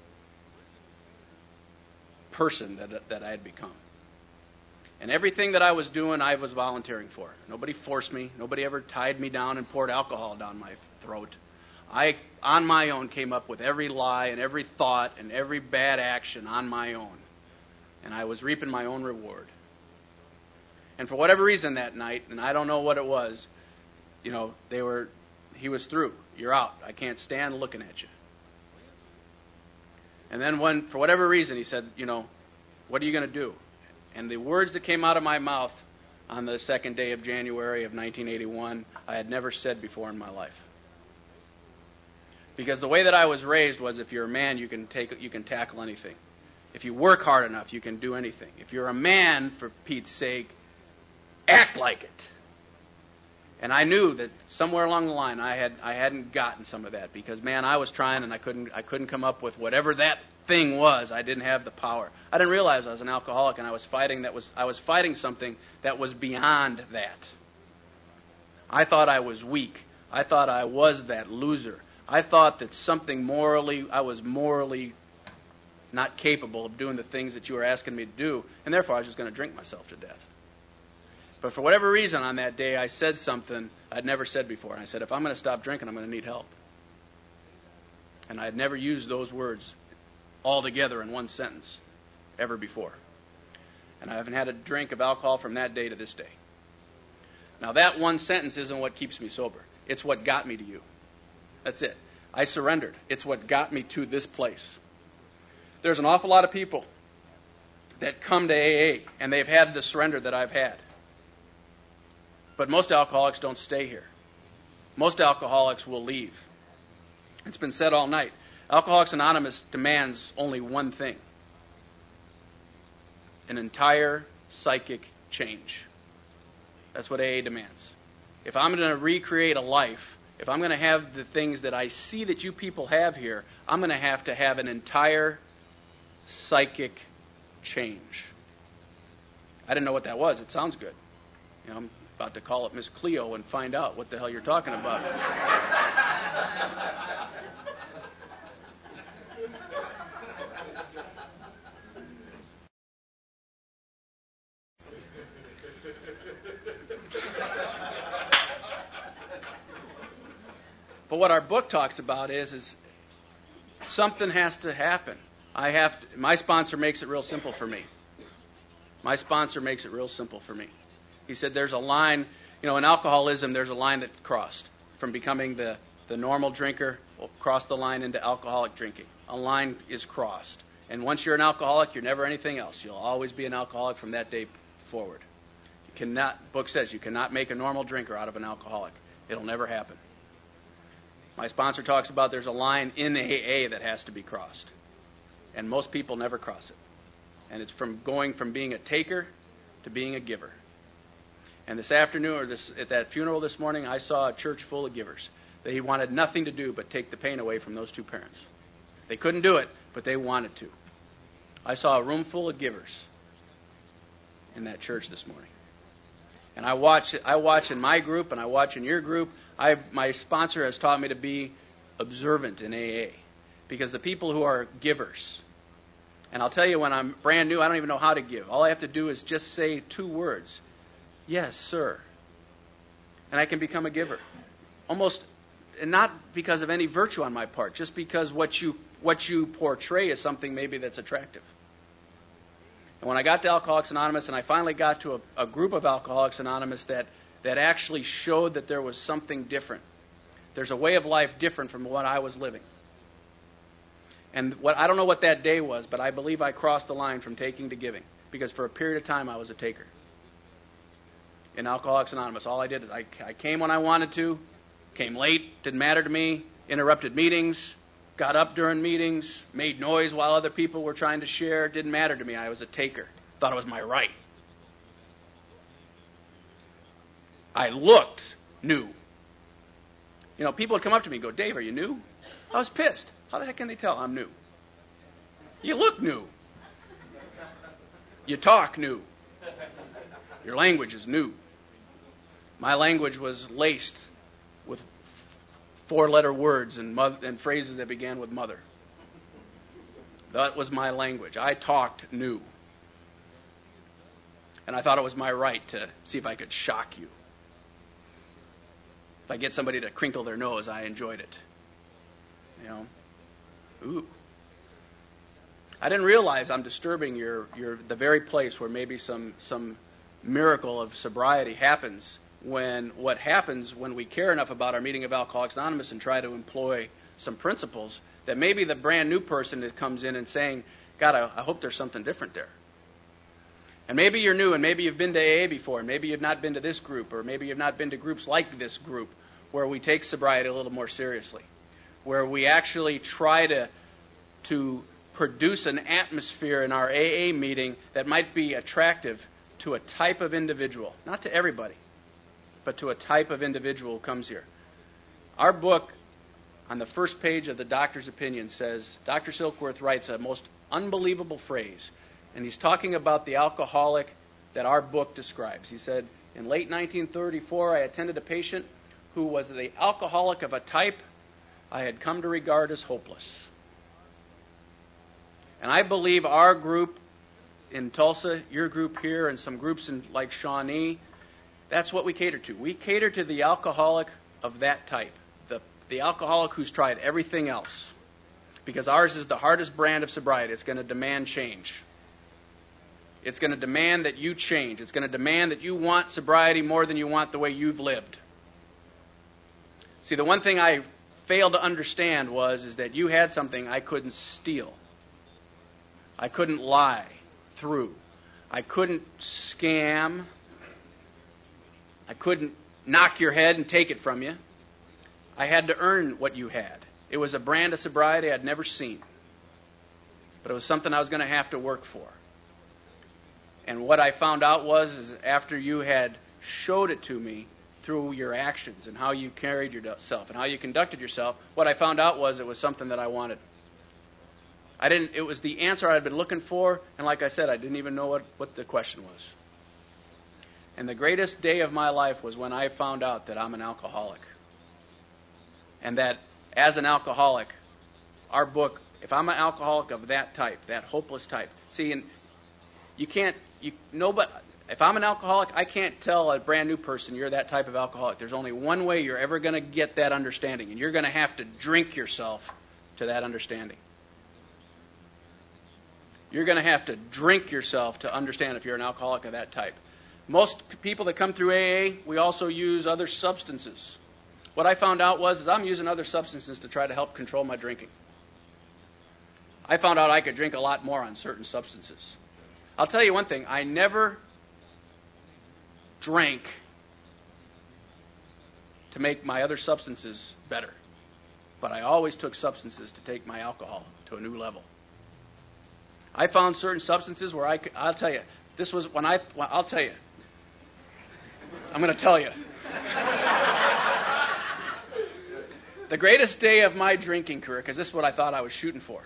S1: person that I had become. And everything that I was doing, I was volunteering for. Nobody forced me. Nobody ever tied me down and poured alcohol down my throat. I, on my own, came up with every lie and every thought and every bad action on my own. And I was reaping my own reward. And for whatever reason that night, and I don't know what it was, he was through. You're out. I can't stand looking at you. And then for whatever reason, he said, what are you going to do? And the words that came out of my mouth on the second day of January of 1981, I had never said before in my life. Because the way that I was raised was, if you're a man, you can tackle anything. If you work hard enough, you can do anything. If you're a man, for Pete's sake, act like it. And I knew that somewhere along the line I hadn't gotten some of that, because man, I was trying and I couldn't come up with whatever that thing was. I didn't have the power. I didn't realize I was an alcoholic, and I was fighting something that was beyond that. I thought I was weak. I thought I was that loser. I thought that I was morally not capable of doing the things that you were asking me to do, and therefore I was just going to drink myself to death. But for whatever reason on that day, I said something I'd never said before. And I said, if I'm going to stop drinking, I'm going to need help. And I had never used those words all together in one sentence ever before. And I haven't had a drink of alcohol from that day to this day. Now, that one sentence isn't what keeps me sober. It's what got me to you. That's it. I surrendered. It's what got me to this place. There's an awful lot of people that come to AA, and they've had the surrender that I've had. But most alcoholics don't stay here. Most alcoholics will leave. It's been said all night. Alcoholics Anonymous demands only one thing: an entire psychic change. That's what AA demands. If I'm going to recreate a life, if I'm going to have the things that I see that you people have here, I'm going to have an entire psychic change. I didn't know what that was. It sounds good. I'm about to call up Miss Cleo and find out what the hell you're talking about. But what our book talks about is something has to happen. My sponsor makes it real simple for me. He said there's a line, in alcoholism, there's a line that's crossed from becoming the normal drinker, across the line into alcoholic drinking. A line is crossed. And once you're an alcoholic, you're never anything else. You'll always be an alcoholic from that day forward. Book says you cannot make a normal drinker out of an alcoholic. It'll never happen. My sponsor talks about there's a line in AA that has to be crossed. And most people never cross it. And it's from going from being a taker to being a giver. And this afternoon, at that funeral this morning, I saw a church full of givers. They wanted nothing to do but take the pain away from those two parents. They couldn't do it, but they wanted to. I saw a room full of givers in that church this morning. And I watch in my group, and I watch in your group. My sponsor has taught me to be observant in AA. Because the people who are givers, and I'll tell you, when I'm brand new, I don't even know how to give. All I have to do is just say 2 words. Yes, sir. And I can become a giver. Almost, and not because of any virtue on my part, just because what you portray is something maybe that's attractive. And when I got to Alcoholics Anonymous, and I finally got to a group of Alcoholics Anonymous that actually showed that there was something different. There's a way of life different from what I was living. And I don't know what that day was, but I believe I crossed the line from taking to giving. Because for a period of time, I was a taker. In Alcoholics Anonymous, all I did is I came when I wanted to, came late, didn't matter to me, interrupted meetings, got up during meetings, made noise while other people were trying to share. Didn't matter to me. I was a taker. Thought it was my right. I looked new. People would come up to me and go, Dave, are you new? I was pissed. How the heck can they tell I'm new? You look new. You talk new. Your language is new. My language was laced with four-letter words and phrases that began with mother. That was my language. I talked new. And I thought it was my right to see if I could shock you. If I get somebody to crinkle their nose, I enjoyed it. You know? Ooh. I didn't realize I'm disturbing the very place where maybe some miracle of sobriety happens, when what happens when we care enough about our meeting of Alcoholics Anonymous and try to employ some principles, that maybe the brand new person that comes in and saying, God, I hope there's something different there. And maybe you're new, and maybe you've been to AA before, and maybe you've not been to this group, or maybe you've not been to groups like this group, where we take sobriety a little more seriously, where we actually try to produce an atmosphere in our AA meeting that might be attractive to a type of individual, not to everybody, but to a type of individual who comes here. Our book, on the first page of the doctor's opinion, says, Dr. Silkworth writes a most unbelievable phrase, and he's talking about the alcoholic that our book describes. He said, in late 1934, I attended a patient who was the alcoholic of a type I had come to regard as hopeless. And I believe our group in Tulsa, your group here, and some groups like Shawnee, that's what we cater to. We cater to the alcoholic of that type, the alcoholic who's tried everything else. Because ours is the hardest brand of sobriety. It's going to demand change. It's going to demand that you change. It's going to demand that you want sobriety more than you want the way you've lived. See, the one thing I failed to understand is that you had something I couldn't steal. I couldn't lie through. I couldn't scam. I couldn't knock your head and take it from you. I had to earn what you had. It was a brand of sobriety I'd never seen. But it was something I was going to have to work for. And what I found out is after you had showed it to me through your actions and how you carried yourself and how you conducted yourself, what I found out was it was something that I wanted. It was the answer I'd been looking for, and like I said, I didn't even know what the question was. And the greatest day of my life was when I found out that I'm an alcoholic. And that as an alcoholic, our book, if I'm an alcoholic of that type, that hopeless type, see, and if I'm an alcoholic, I can't tell a brand new person you're that type of alcoholic. There's only one way you're ever going to get that understanding, and you're going to have to drink yourself to that understanding. You're going to have to drink yourself to understand if you're an alcoholic of that type. Most people that come through AA, we also use other substances. What I found out is I'm using other substances to try to help control my drinking. I found out I could drink a lot more on certain substances. I'll tell you one thing. I never drank to make my other substances better. But I always took substances to take my alcohol to a new level. I found certain substances where I'll tell you, this was I'll tell you. I'm going to tell you. The greatest day of my drinking career, because this is what I thought I was shooting for.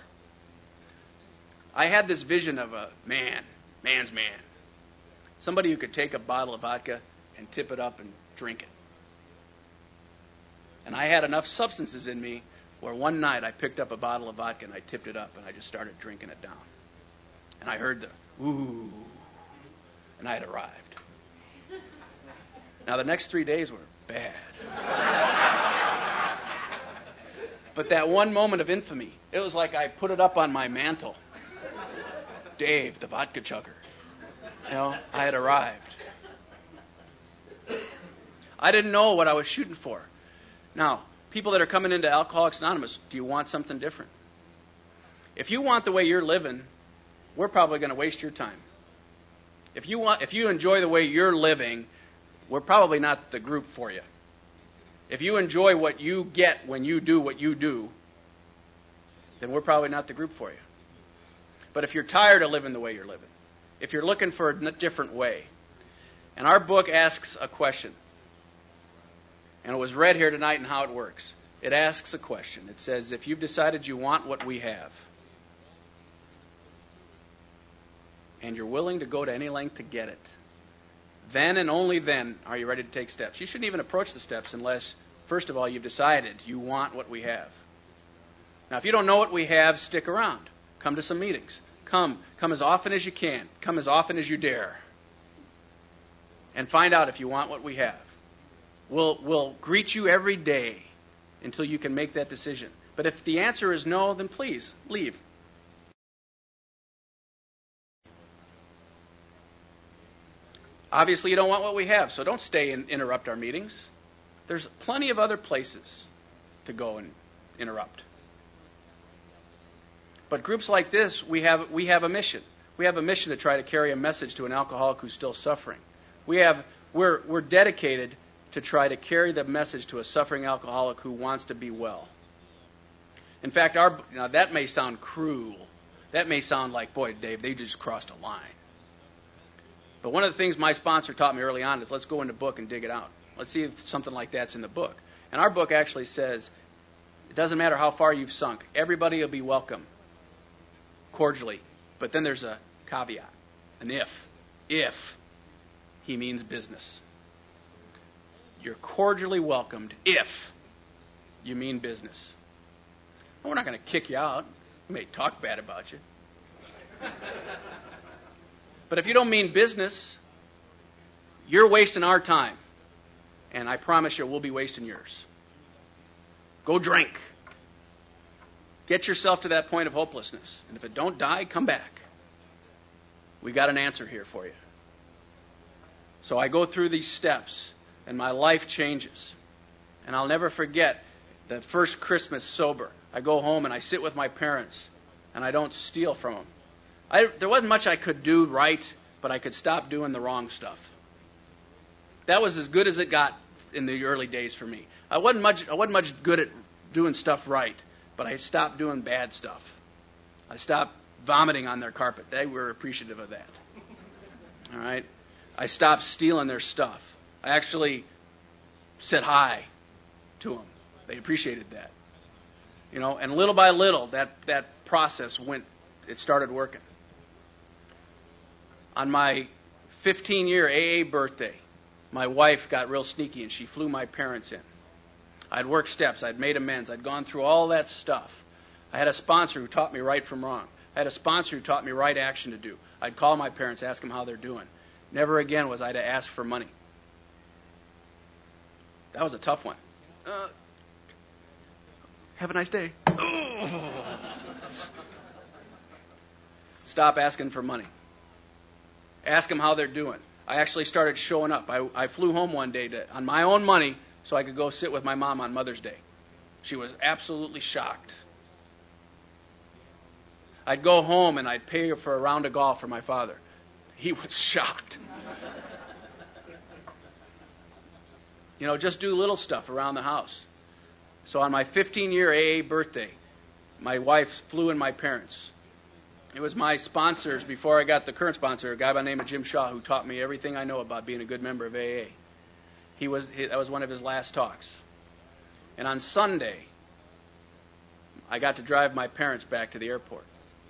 S1: I had this vision of a man's man. Somebody who could take a bottle of vodka and tip it up and drink it. And I had enough substances in me where one night I picked up a bottle of vodka and I tipped it up and I just started drinking it down. And I heard the ooh, and I had arrived. Now the next 3 days were bad. But that one moment of infamy, it was like I put it up on my mantle. Dave, the vodka chugger. I had arrived. I didn't know what I was shooting for. Now, people that are coming into Alcoholics Anonymous, do you want something different? If you want the way you're living, we're probably going to waste your time. If you enjoy the way you're living, we're probably not the group for you. If you enjoy what you get when you do what you do, then we're probably not the group for you. But if you're tired of living the way you're living, if you're looking for a different way, and our book asks a question, and it was read here tonight in how it works. It asks a question. It says, if you've decided you want what we have, and you're willing to go to any length to get it, then and only then are you ready to take steps. You shouldn't even approach the steps unless, first of all, you've decided you want what we have. Now, if you don't know what we have, stick around. Come to some meetings. Come as often as you can. Come as often as you dare. And find out if you want what we have. We'll greet you every day until you can make that decision. But if the answer is no, then please leave. Obviously, you don't want what we have, so don't stay and interrupt our meetings. There's plenty of other places to go and interrupt. But groups like this, we have a mission. We have a mission to try to carry a message to an alcoholic who's still suffering. We're dedicated to try to carry the message to a suffering alcoholic who wants to be well. In fact, now that may sound cruel. That may sound like, boy, Dave, they just crossed a line. But one of the things my sponsor taught me early on is let's go in the book and dig it out. Let's see if something like that's in the book. And our book actually says it doesn't matter how far you've sunk. Everybody will be welcome cordially. But then there's a caveat, an if. If he means business. You're cordially welcomed if you mean business. Well, we're not going to kick you out. We may talk bad about you. But if you don't mean business, you're wasting our time. And I promise you, we'll be wasting yours. Go drink. Get yourself to that point of hopelessness. And if it don't die, come back. We got an answer here for you. So I go through these steps, and my life changes. And I'll never forget the first Christmas sober. I go home and I sit with my parents, and I don't steal from them. There wasn't much I could do right, but I could stop doing the wrong stuff. That was as good as it got in the early days for me. I wasn't much good at doing stuff right, but I stopped doing bad stuff. I stopped vomiting on their carpet. They were appreciative of that. All right? I stopped stealing their stuff. I actually said hi to them. They appreciated that. And little by little, that process it started working. On my 15-year AA birthday, my wife got real sneaky and she flew my parents in. I'd worked steps. I'd made amends. I'd gone through all that stuff. I had a sponsor who taught me right from wrong. I had a sponsor who taught me right action to do. I'd call my parents, ask them how they're doing. Never again was I to ask for money. That was a tough one. Have a nice day. Stop asking for money. Ask them how they're doing. I actually started showing up. I flew home one day on my own money so I could go sit with my mom on Mother's Day. She was absolutely shocked. I'd go home and I'd pay her for a round of golf for my father. He was shocked. Just do little stuff around the house. So on my 15-year AA birthday, my wife flew in my parents. It was my sponsors, before I got the current sponsor, a guy by the name of Jim Shaw, who taught me everything I know about being a good member of AA. That was one of his last talks. And on Sunday, I got to drive my parents back to the airport.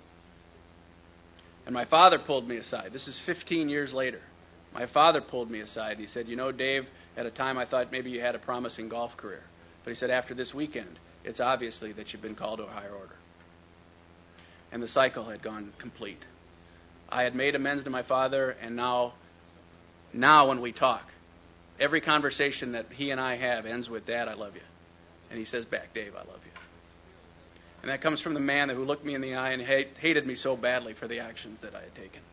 S1: And my father pulled me aside. This is 15 years later. My father pulled me aside. He said, Dave, at a time I thought maybe you had a promising golf career. But he said, after this weekend, it's obviously that you've been called to a higher order. And the cycle had gone complete. I had made amends to my father, and now when we talk, every conversation that he and I have ends with, Dad, I love you. And he says back, Dave, I love you. And that comes from the man who looked me in the eye and hated me so badly for the actions that I had taken.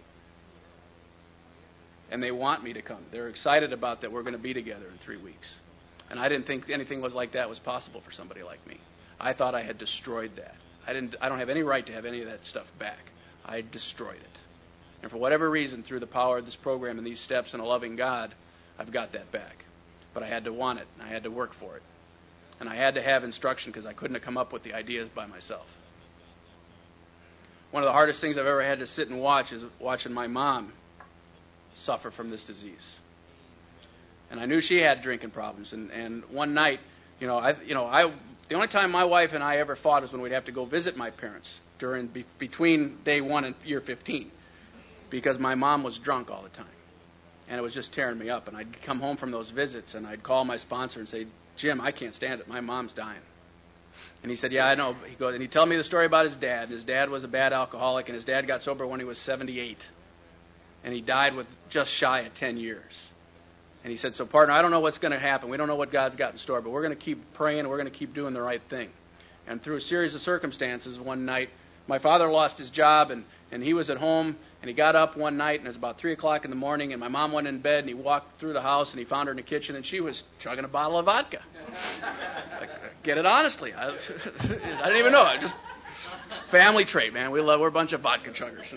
S1: And they want me to come. They're excited about that we're going to be together in 3 weeks. And I didn't think anything like that was possible for somebody like me. I thought I had destroyed that. I don't have any right to have any of that stuff back. I destroyed it. And for whatever reason, through the power of this program and these steps and a loving God, I've got that back. But I had to want it, and I had to work for it. And I had to have instruction because I couldn't have come up with the ideas by myself. One of the hardest things I've ever had to sit and watch is watching my mom suffer from this disease. And I knew she had drinking problems. And one night, the only time my wife and I ever fought is when we'd have to go visit my parents between day 1 and year 15, because my mom was drunk all the time. And it was just tearing me up. And I'd come home from those visits, and I'd call my sponsor and say, Jim, I can't stand it. My mom's dying. And he said, yeah, I know. He goes, and he'd tell me the story about his dad. His dad was a bad alcoholic, and his dad got sober when he was 78. And he died with just shy of 10 years. And he said, so partner, I don't know what's going to happen. We don't know what God's got in store, but we're going to keep praying. We're going to keep doing the right thing. And through a series of circumstances, one night, my father lost his job, and he was at home, and he got up one night, and it was about 3 o'clock in the morning, and my mom went in bed, and he walked through the house, and he found her in the kitchen, and she was chugging a bottle of vodka. Get it honestly. I didn't even know. Just family trait, man. We're a bunch of vodka chuggers.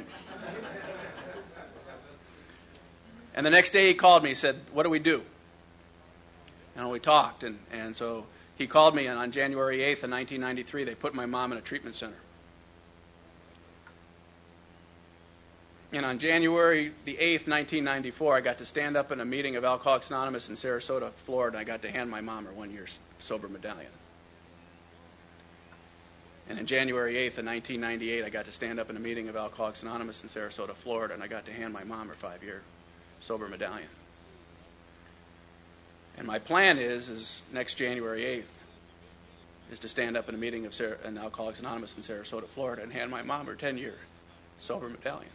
S1: And the next day he called me. He said, what do we do? And we talked. And so he called me, and on January 8th of 1993, they put my mom in a treatment center. And on January the 8th, 1994, I got to stand up in a meeting of Alcoholics Anonymous in Sarasota, Florida, and I got to hand my mom her 1-year sober medallion. And on January 8th of 1998, I got to stand up in a meeting of Alcoholics Anonymous in Sarasota, Florida, and I got to hand my mom her 5-year sober medallion. And my plan is next January 8th, is to stand up in a meeting of Alcoholics Anonymous in Sarasota, Florida, and hand my mom her 10-year sober medallion.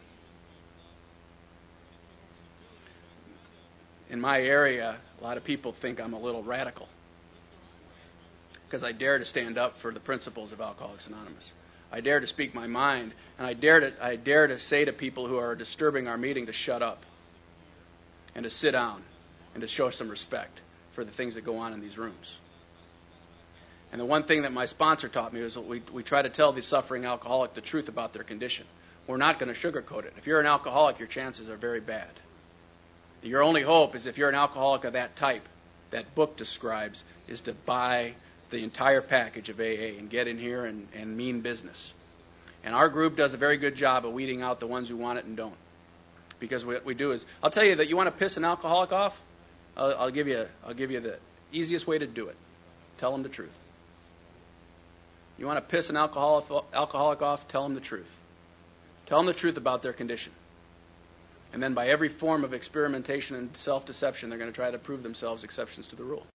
S1: In my area, a lot of people think I'm a little radical because I dare to stand up for the principles of Alcoholics Anonymous. I dare to speak my mind, and I dare to say to people who are disturbing our meeting to shut up and to sit down and to show some respect for the things that go on in these rooms. And the one thing that my sponsor taught me was that we try to tell the suffering alcoholic the truth about their condition. We're not going to sugarcoat it. If you're an alcoholic, your chances are very bad. Your only hope is if you're an alcoholic of that type, that book describes, is to buy the entire package of AA and get in here and mean business. And our group does a very good job of weeding out the ones who want it and don't. Because what we do is, I'll tell you that you want to piss an alcoholic off, I'll give you the easiest way to do it. Tell them the truth. You want to piss an alcoholic off, tell them the truth. Tell them the truth about their condition. And then by every form of experimentation and self-deception, they're going to try to prove themselves exceptions to the rule.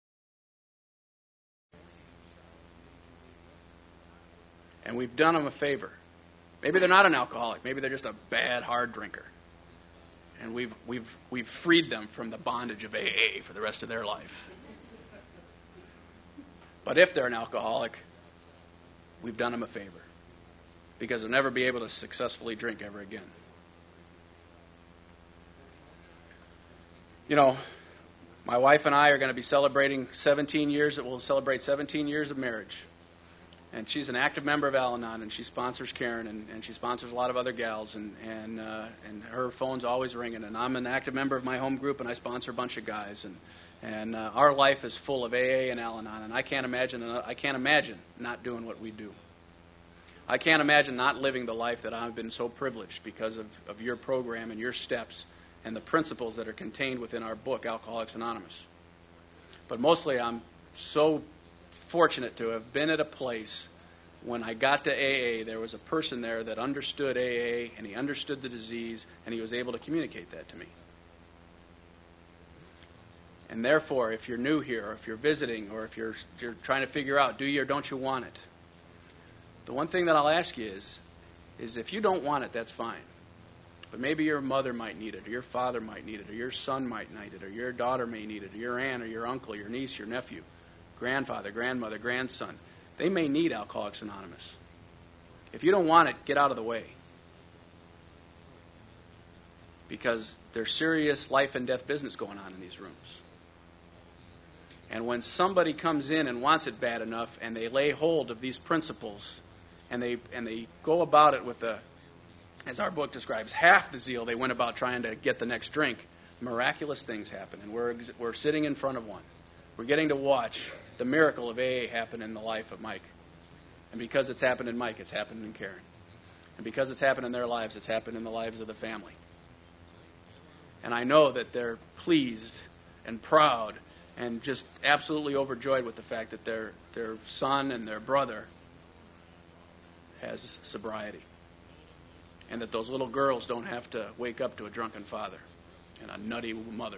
S1: And we've done them a favor. Maybe they're not an alcoholic. Maybe they're just a bad, hard drinker. And we've freed them from the bondage of AA for the rest of their life. But if they're an alcoholic, we've done them a favor. Because they'll never be able to successfully drink ever again. You know, my wife and I are going to be celebrating 17 years. We'll celebrate 17 years of marriage. And she's an active member of Al-Anon, and she sponsors Karen, and she sponsors a lot of other gals, and her phone's always ringing. And I'm an active member of my home group, and I sponsor a bunch of guys. And our life is full of AA and Al-Anon, and I can't imagine not doing what we do. I can't imagine not living the life that I've been so privileged because of your program and your steps and the principles that are contained within our book, Alcoholics Anonymous. But mostly I'm so fortunate to have been at a place when I got to AA, there was a person there that understood AA, and he understood the disease, and he was able to communicate that to me. And therefore, if you're new here, or if you're visiting, or if you're trying to figure out, do you or don't you want it? The one thing that I'll ask you is if you don't want it, that's fine. But maybe your mother might need it, or your father might need it, or your son might need it, or your daughter may need it, or your aunt, or your uncle, your niece, your nephew, grandfather, grandmother, grandson. They may need Alcoholics Anonymous. If you don't want it, get out of the way. Because there's serious life and death business going on in these rooms. And when somebody comes in and wants it bad enough, and they lay hold of these principles, and they go about it with the, as our book describes, half the zeal they went about trying to get the next drink, miraculous things happen, and we're sitting in front of one. We're getting to watch the miracle of AA happen in the life of Mike. And because it's happened in Mike, it's happened in Karen. And because it's happened in their lives, it's happened in the lives of the family. And I know that they're pleased and proud and just absolutely overjoyed with the fact that their son and their brother has sobriety. And that those little girls don't have to wake up to a drunken father. and a nutty mother.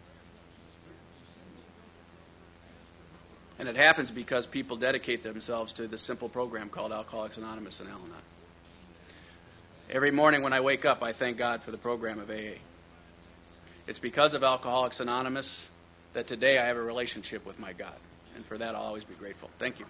S1: And it happens because people dedicate themselves to this simple program called Alcoholics Anonymous in Al-Anon. Every morning when I wake up, I thank God for the program of AA. It's because of Alcoholics Anonymous that today I have a relationship with my God. And for that, I'll always be grateful. Thank you.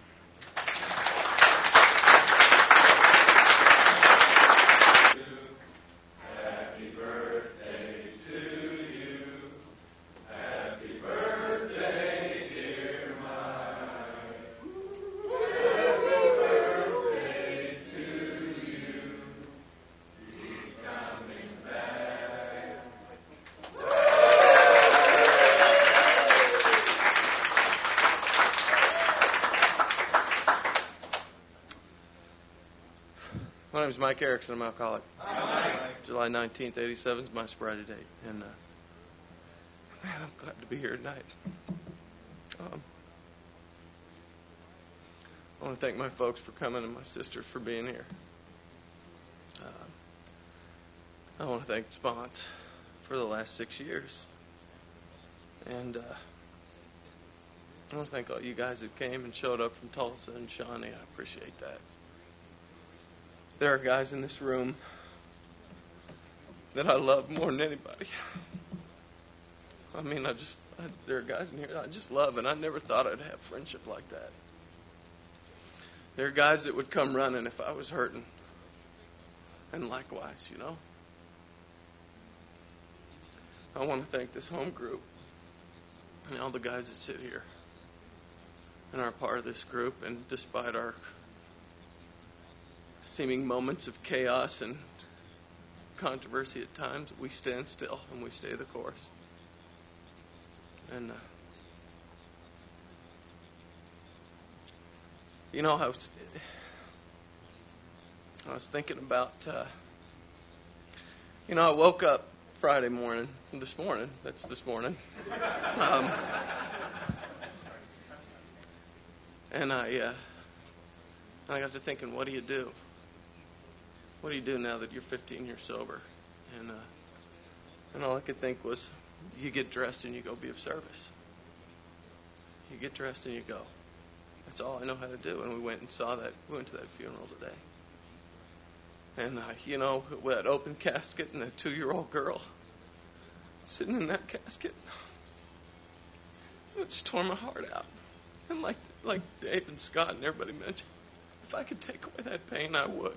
S2: My name is Mike Erickson. I'm alcoholic. July 19th, 87 is my sobriety date. And, man, I'm glad to be here tonight. I want to thank my folks for coming and my sisters for being here. I want to thank Spons for the last 6 years. And I want to thank all you guys who came and showed up from Tulsa and Shawnee. I appreciate that. There are guys in this room that I love more than anybody. I mean, there are guys in here that I just love, and I never thought I'd have friendship like that. There are guys that would come running if I was hurting. And likewise, you know. I want to thank this home group and all the guys that sit here and are part of this group, and despite our seeming moments of chaos and controversy at times, we stand still and we stay the course. And you know, I was thinking about I woke up Friday morning, this morning, and I got to thinking, what do you do? What do you do now that you're 15 years sober? And all I could think was, you get dressed and you go be of service. You get dressed and you go. That's all I know how to do. And we went and saw that. We went to that funeral today. And, that open casket and that 2-year-old girl sitting in that casket, it just tore my heart out. And like Dave and Scott and everybody mentioned, if I could take away that pain, I would.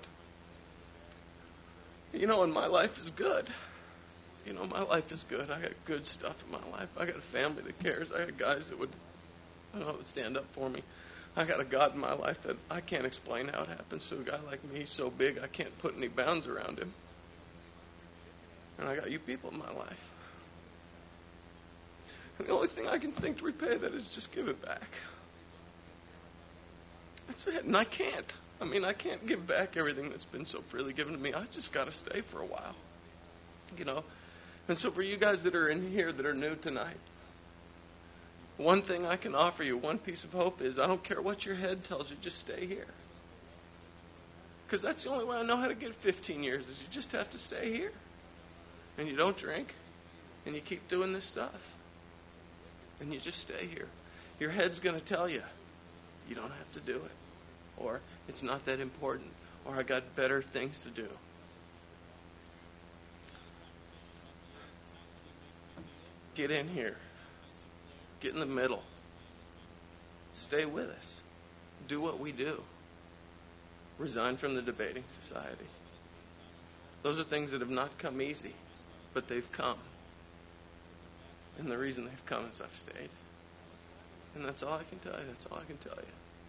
S2: And my life is good. My life is good. I got good stuff in my life. I got a family that cares. I got guys that would stand up for me. I got a God in my life that I can't explain how it happens to a guy like me. He's so big, I can't put any bounds around him. And I got you people in my life. And the only thing I can think to repay that is just give it back. That's it. And I can't. I can't give back everything that's been so freely given to me. I just got to stay for a while. And so for you guys that are in here that are new tonight, one thing I can offer you, one piece of hope is, I don't care what your head tells you, just stay here. Because that's the only way I know how to get 15 years, is you just have to stay here. And you don't drink, and you keep doing this stuff. And you just stay here. Your head's going to tell you, you don't have to do it. Or, it's not that important. Or, I got better things to do. Get in here. Get in the middle. Stay with us. Do what we do. Resign from the debating society. Those are things that have not come easy, but they've come. And the reason they've come is I've stayed. And that's all I can tell you. That's all I can tell you.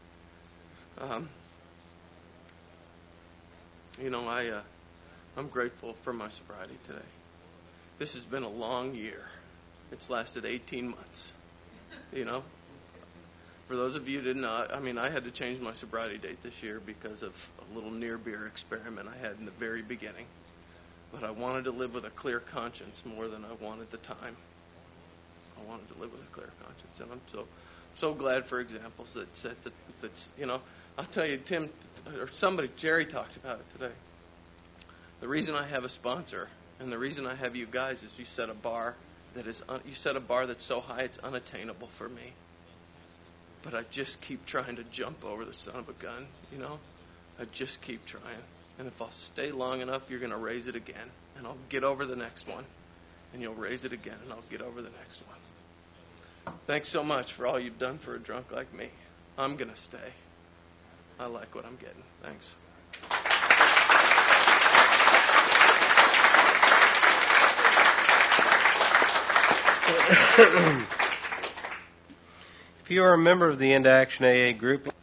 S2: I'm grateful for my sobriety today. This has been a long year. It's lasted 18 months. For those of you who didn't know, I had to change my sobriety date this year because of a little near-beer experiment I had in the very beginning. But I wanted to live with a clear conscience more than I wanted the time. I wanted to live with a clear conscience. And I'm so glad for examples that said that's, I'll tell you, Jerry talked about it today. The reason I have a sponsor And the reason I have you guys is you set a bar that's so high it's unattainable for me. But I just keep trying to jump over the son of a gun, you know? I just keep trying. And if I'll stay long enough, you're going to raise it again. And I'll get over the next one. And you'll raise it again, and I'll get over the next one. Thanks so much for all you've done for a drunk like me. I'm going to stay. I like what I'm getting. Thanks.
S3: If you are a member of the Into Action AA group,